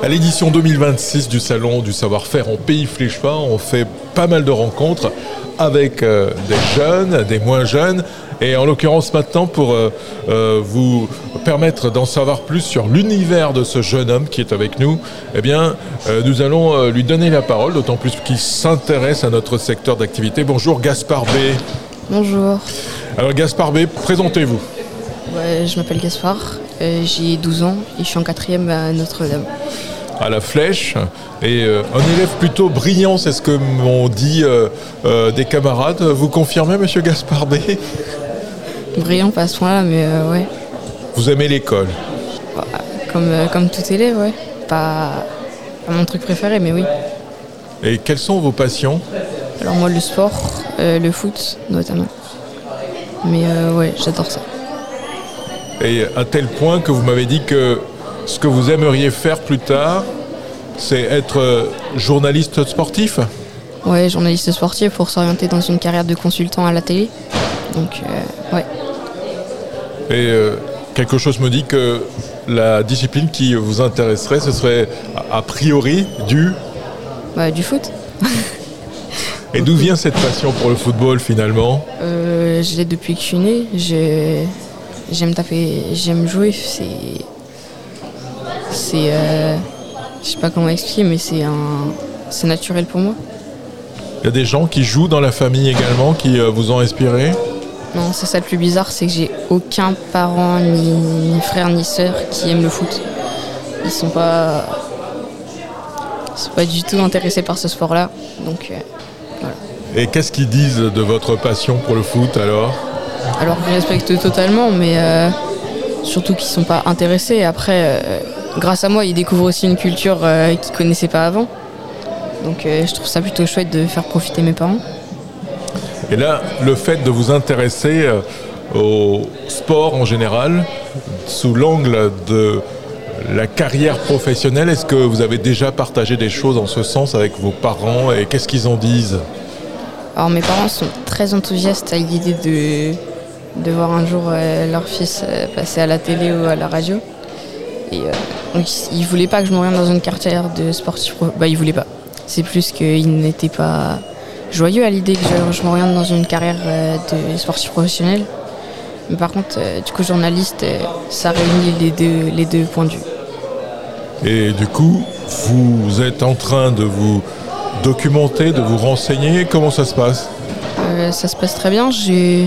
À l'édition 2026 du Salon du Savoir-faire en Pays Fléchois, on fait pas mal de rencontres avec des jeunes, des moins jeunes. Et en l'occurrence maintenant, pour vous permettre d'en savoir plus sur l'univers de ce jeune homme qui est avec nous, eh bien, nous allons lui donner la parole, d'autant plus qu'il s'intéresse à notre secteur d'activité. Bonjour Gaspard B. Bonjour. Alors Gaspard B, présentez-vous. Ouais, je m'appelle Gaspard, j'ai 12 ans et je suis en 4e à Notre-Dame. À la Flèche, et un élève plutôt brillant, c'est ce que m'ont dit des camarades. Vous confirmez, monsieur Gaspard B? Brillant pas à ce point-là, mais ouais. Vous aimez l'école? Comme tout élève, ouais. Pas mon truc préféré, mais oui. Et quelles sont vos passions? Alors moi, le sport, le foot notamment. Mais ouais, j'adore ça. Et à tel point que vous m'avez dit que ce que vous aimeriez faire plus tard, c'est être journaliste sportif? Ouais, journaliste sportif pour s'orienter dans une carrière de consultant à la télé. Donc, ouais. Et quelque chose me dit que la discipline qui vous intéresserait, ce serait a priori du foot. Et d'où vient cette passion pour le football finalement? Je l'ai depuis que je suis né. J'aime taper, j'aime jouer. Je sais pas comment expliquer, mais c'est naturel pour moi. Il y a des gens qui jouent dans la famille également, qui vous ont inspiré? Non, c'est ça le plus bizarre, c'est que j'ai aucun parent, ni frère, ni sœur qui aime le foot. Ils sont pas du tout intéressés par ce sport-là, donc voilà. Et qu'est-ce qu'ils disent de votre passion pour le foot alors? Alors je respecte totalement, mais surtout qu'ils sont pas intéressés. Après, grâce à moi, ils découvrent aussi une culture qu'ils connaissaient pas avant. Donc je trouve ça plutôt chouette de faire profiter mes parents. Et là, le fait de vous intéresser au sport en général, sous l'angle de la carrière professionnelle, est-ce que vous avez déjà partagé des choses en ce sens avec vos parents et qu'est-ce qu'ils en disent? Alors mes parents sont très enthousiastes à l'idée de voir un jour leur fils passer à la télé ou à la radio. Et donc ils voulaient pas que je m'oriente dans une carrière de sportif. Ils voulaient pas. C'est plus qu'ils n'étaient pas joyeux à l'idée que je m'oriente dans une carrière de sportif professionnel. Mais par contre, du coup, journaliste, ça réunit les deux points de vue. Et du coup, vous êtes en train de vous documenter, de vous renseigner. Comment ça se passe? Ça se passe très bien. Je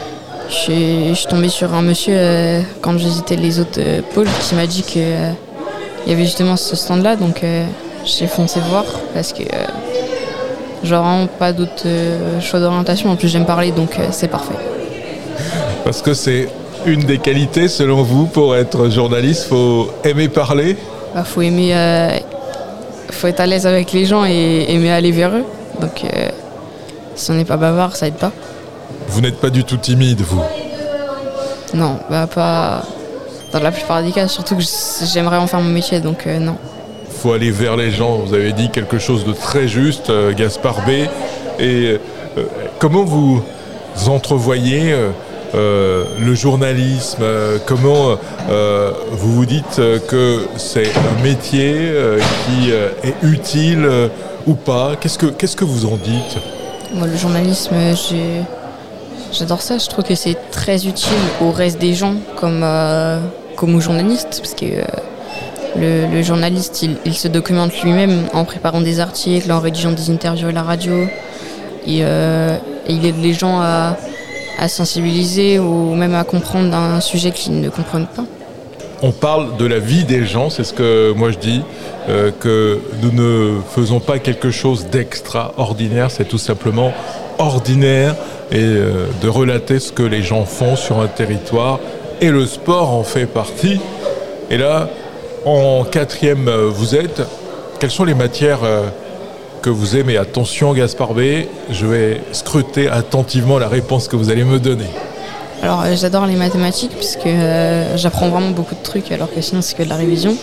suis tombé sur un monsieur quand je visitais les autres pôles qui m'a dit qu'il y avait justement ce stand-là. Donc j'ai foncé voir parce que j'ai vraiment pas d'autre choix d'orientation. En plus, j'aime parler, donc c'est parfait. Parce que c'est une des qualités, selon vous, pour être journaliste, faut aimer parler? Faut aimer, faut être à l'aise avec les gens et aimer aller vers eux. Donc, si on n'est pas bavard, ça aide pas. Vous n'êtes pas du tout timide, vous? Non, pas dans la plupart des cas. Surtout que j'aimerais en faire mon métier, donc non. Faut aller vers les gens. Vous avez dit quelque chose de très juste, Gaspard B. Et comment vous entrevoyez le journalisme? Comment vous vous dites que c'est un métier qui est utile ou pas? Qu'est-ce que vous en dites? Moi, le journalisme, j'adore ça. Je trouve que c'est très utile au reste des gens comme aux journalistes, parce que le journaliste, il se documente lui-même en préparant des articles, en rédigeant des interviews à la radio. Et il aide les gens à sensibiliser ou même à comprendre un sujet qu'ils ne comprennent pas. On parle de la vie des gens, c'est ce que moi je dis, que nous ne faisons pas quelque chose d'extraordinaire, c'est tout simplement ordinaire et de relater ce que les gens font sur un territoire et le sport en fait partie. Et là, en 4e vous êtes, quelles sont les matières que vous aimez? Attention Gaspard B, je vais scruter attentivement la réponse que vous allez me donner. Alors j'adore les mathématiques puisque j'apprends vraiment beaucoup de trucs alors que sinon c'est que de la révision.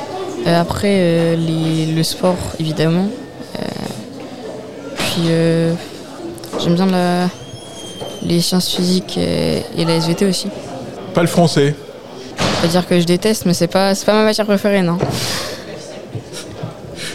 Après le sport évidemment. Puis j'aime bien les sciences physiques et la SVT aussi. Pas le français? Je peux dire que je déteste, mais c'est pas ma matière préférée, non.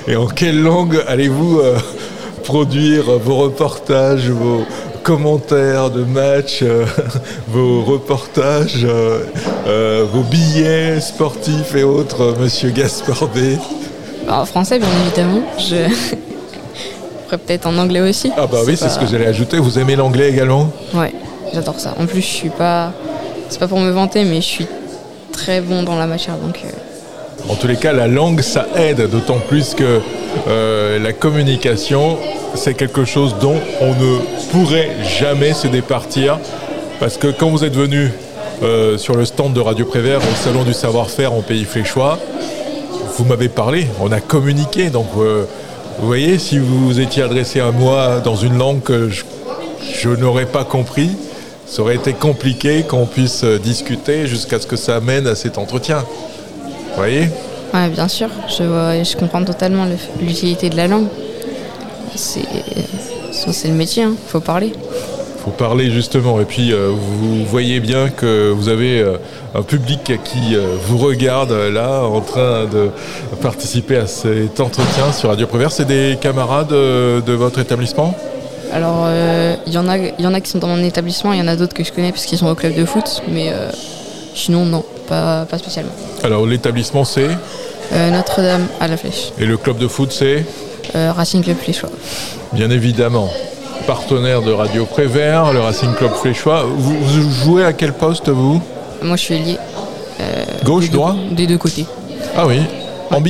Et en quelle langue allez-vous produire vos reportages, vos commentaires de matchs, vos reportages, vos billets sportifs et autres, monsieur Gaspard B? En français, bien évidemment. Je ferais peut-être en anglais aussi. Ah bah oui, c'est ce que j'allais ajouter. Vous aimez l'anglais également? Ouais, j'adore ça. En plus, je suis pas... C'est pas pour me vanter, mais je suis très bon dans la matière, donc... En tous les cas, la langue, ça aide, d'autant plus que la communication, c'est quelque chose dont on ne pourrait jamais se départir. Parce que quand vous êtes venu sur le stand de Radio Prévert, au Salon du Savoir-Faire en Pays Fléchois, vous m'avez parlé, on a communiqué. Donc, vous voyez, si vous vous étiez adressé à moi dans une langue que je n'aurais pas compris, ça aurait été compliqué qu'on puisse discuter jusqu'à ce que ça amène à cet entretien. Vous voyez ? Ouais, bien sûr. Je comprends totalement l'utilité de la langue. C'est le métier, hein. Faut parler. Faut parler justement. Et puis vous voyez bien que vous avez un public qui vous regarde là en train de participer à cet entretien sur Radio Prévert. C'est des camarades de votre établissement ? Alors, il y en a qui sont dans mon établissement, il y en a d'autres que je connais parce qu'ils sont au club de foot, mais sinon, non, pas spécialement. Alors, l'établissement, c'est Notre-Dame à la Flèche. Et le club de foot, c'est Racing Club Fléchois. Bien évidemment. Partenaire de Radio Prévert, le Racing Club Fléchois. Vous jouez à quel poste, vous ? Moi, je suis ailier. Gauche, droit ? Des deux côtés. Ah oui. Ambidextre ?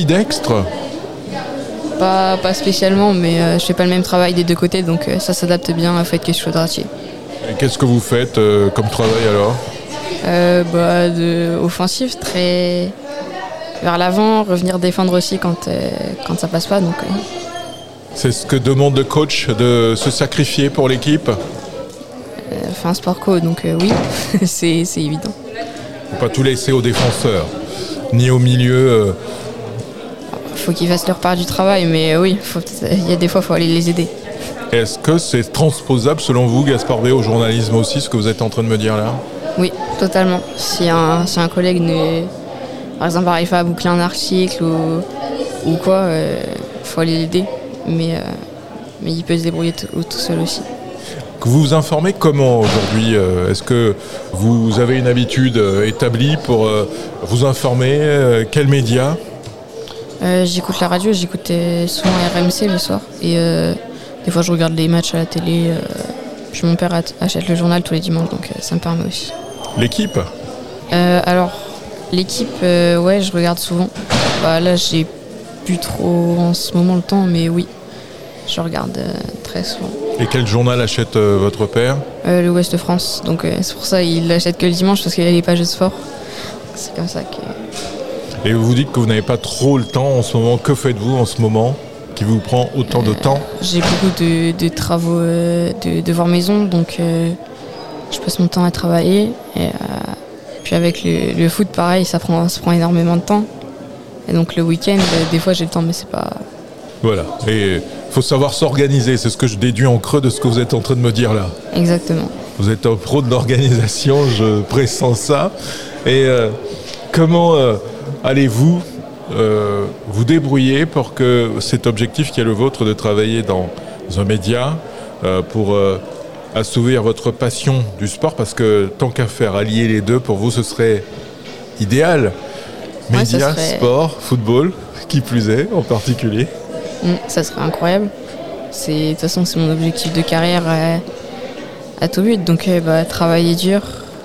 Pas spécialement, mais je fais pas le même travail des deux côtés, donc ça s'adapte bien au fait que je sois droitier. Et qu'est-ce que vous faites comme travail alors ? Offensif, très vers l'avant, revenir défendre aussi quand ça passe pas. Donc, C'est ce que demande le coach, de se sacrifier pour l'équipe ? un sport co, donc oui, c'est évident. Faut pas tout laisser aux défenseurs, ni au milieu. Faut qu'ils fassent leur part du travail, mais oui, il y a des fois, il faut aller les aider. Est-ce que c'est transposable, selon vous, Gaspard B, au journalisme aussi, ce que vous êtes en train de me dire là ? Oui, totalement. Si un collègue, par exemple, n'arrive pas à boucler un article ou quoi, faut aller l'aider. Mais il peut se débrouiller tout seul aussi. Vous vous informez comment aujourd'hui ? Est-ce que vous avez une habitude établie pour vous informer ? Quels médias ? J'écoute la radio, j'écoute souvent RMC le soir. Et des fois, je regarde les matchs à la télé. Puis mon père achète le journal tous les dimanches, donc ça me permet aussi. L'équipe ? Alors, l'équipe, ouais, je regarde souvent. Là, j'ai plus trop en ce moment le temps, mais oui, je regarde très souvent. Et quel journal achète votre père ? Le Ouest de France. Donc c'est pour ça qu'il l'achète que le dimanche, parce qu'il a les pages de sport. C'est comme ça que... Et vous dites que vous n'avez pas trop le temps en ce moment. Que faites-vous en ce moment qui vous prend autant de temps ? J'ai beaucoup de travaux de devoirs maison, donc je passe mon temps à travailler. Et puis avec le foot, pareil, ça prend énormément de temps. Et donc le week-end, des fois j'ai le temps, mais c'est pas... Voilà. Et il faut savoir s'organiser. C'est ce que je déduis en creux de ce que vous êtes en train de me dire là. Exactement. Vous êtes un pro de l'organisation, je pressens ça. Et comment allez-vous vous débrouiller pour que cet objectif qui est le vôtre de travailler dans un média pour assouvir votre passion du sport, parce que tant qu'à faire allier les deux, pour vous ce serait idéal. Média, sport, football, qui plus est en particulier. Ça serait incroyable. De toute façon, c'est mon objectif de carrière à tout but. Donc, travailler dur.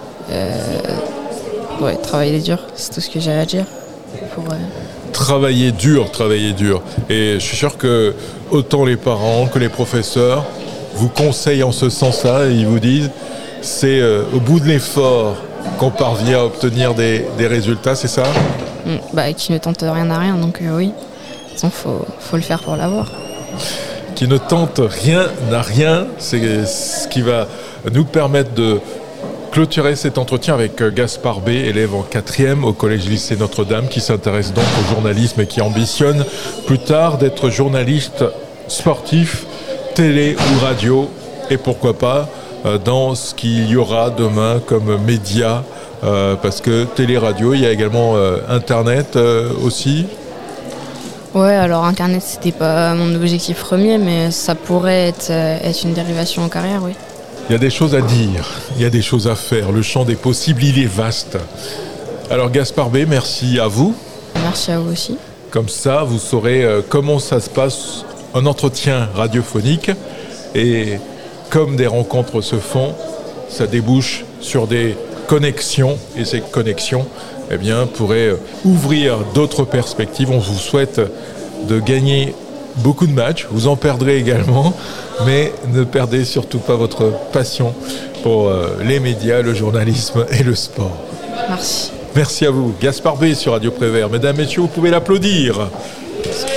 Travailler dur, c'est tout ce que j'ai à dire. Travailler dur. Et je suis sûr que autant les parents que les professeurs vous conseillent en ce sens-là et ils vous disent c'est au bout de l'effort qu'on parvient à obtenir des résultats, c'est ça ? Qui ne tente rien à rien, donc oui. De toute façon, faut le faire pour l'avoir. Qui ne tente rien à rien, c'est ce qui va nous permettre de clôturer cet entretien avec Gaspard B, élève en 4e au collège-lycée Notre-Dame, qui s'intéresse donc au journalisme et qui ambitionne plus tard d'être journaliste sportif, télé ou radio, et pourquoi pas dans ce qu'il y aura demain comme média, parce que télé-radio, il y a également Internet aussi. Ouais, alors Internet, c'était pas mon objectif premier, mais ça pourrait être une dérivation en carrière, oui. Il y a des choses à dire, il y a des choses à faire. Le champ des possibles, il est vaste. Alors Gaspard B, merci à vous. Merci à vous aussi. Comme ça, vous saurez comment ça se passe, un entretien radiophonique. Et comme des rencontres se font, ça débouche sur des connexions. Et ces connexions, eh bien, pourraient ouvrir d'autres perspectives. On vous souhaite de gagner beaucoup de matchs. Vous en perdrez également. Mais ne perdez surtout pas votre passion pour les médias, le journalisme et le sport. Merci. Merci à vous. Gaspard B sur Radio Prévert. Mesdames, Messieurs, vous pouvez l'applaudir.